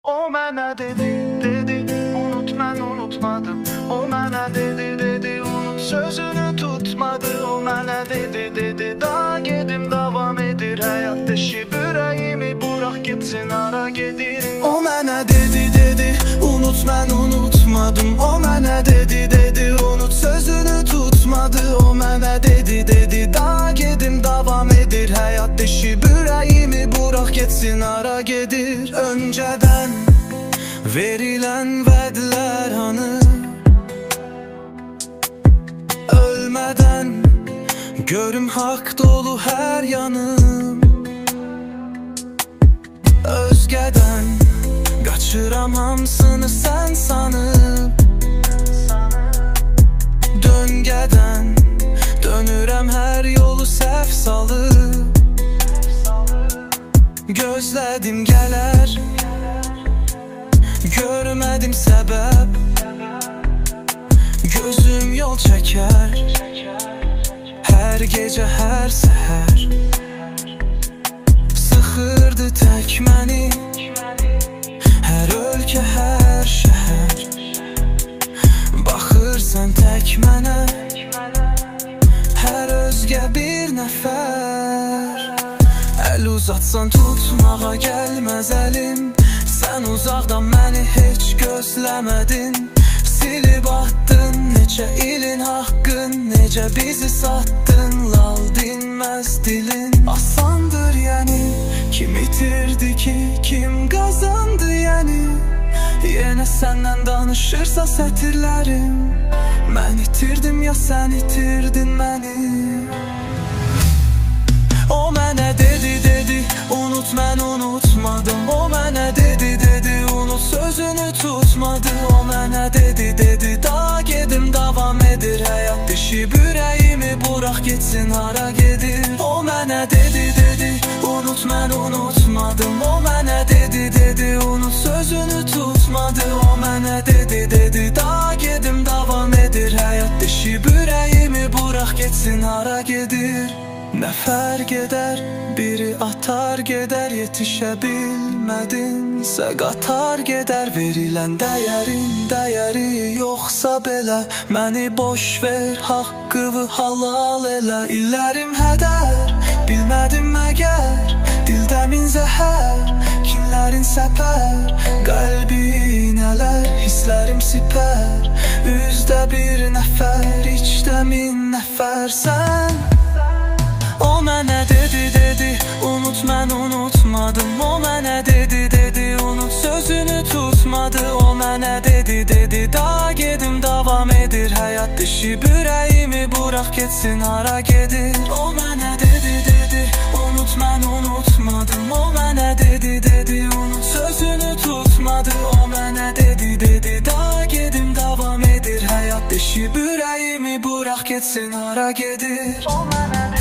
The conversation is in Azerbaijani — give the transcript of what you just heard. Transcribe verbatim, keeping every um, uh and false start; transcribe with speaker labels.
Speaker 1: O mənə dedi, dedi, unut mən unutmadım. O mənə dedi, dedi, unut sözünü tutmadı. O mənə dedi, dedi, daha gedim davam edir. Həyat deşib ürəyimi, bırak gitsin ara gedir. O mənə dedi, dedi, unut mən unutmadım. O mənə dedi, dedi, unut sözünü tutmadı. O mənə dedi, dedi, daha gedim davam edir. Həyat deşib ürəyimi, bırak gitsin ara gedir. Öncədən verilən vədlər hanı, ölmədən görüm haqq dolu hər yanım. Özgədən qaçıram hamısını sən sanıb, döngədən dönürəm hər yolu səhv salıb. Gözlədim gələr, görmədim səbəb. Gözüm yol çəkər, hər gecə, hər səhər. Sıxırdı tək məni hər ölkə, hər şəhər. Baxırsan tək mənə, hər özgə bir nəfər. Əl uzatsan tutmağa gəlməz əlim. Sən uzaqdan məni heç gözləmədin. Silib attın neçə ilin haqqın, necə bizi satdın, lal dinməz dilin. Asandır yəni, kim itirdi ki, kim qazandı yəni. Yenə səndən danışırsa sətirlərim, mən itirdim ya sən itirdin məni. O mənə dedi, dedi, unut mən unutmadım. O mənə dedi, dedi, unut sözünü tutmadı. O mənə dedi, dedi, daha gedim davam edir. Həyat deşib ürəyimi, bırak gitsin hara gedir. O mənə dedi, dedi, unut mən unutmadım. O mənə dedi, dedi, unut sözünü tutmadı. O mənə dedi, dedi, daha gedim davam edir. Həyat deşib ürəyimi, bırak gitsin hara gedir. Nə fərq edər, biri atar gedər. Yetişə bilmədinsə qatar gedər. Verilən dəyərin dəyəri yoxsa belə, məni boş ver, haqqımı halal elə. İllərim hədər, bilmədim məgər, dildə min zəhər, kinlərin səpər, qəlbi nələr, hisslərim sipər. Üzdə bir nəfər, içdə min nəfərsən. O mənə dedi, dedi, unut mən unutmadım. O mənə dedi, dedi, unut sözünü tutmadı. O mənə dedi, dedi, daha gedim davam edir. Həyat deşib ürəyimi, bırak getsin hara gedir. O mənə dedi, dedi, unut mən unutmadım. O mənə dedi, dedi, unut sözünü tutmadı. O mənə dedi, dedi, daha gedim davam edir. Həyat deşib ürəyimi, bırak getsin hara gedir. O mənə dedi.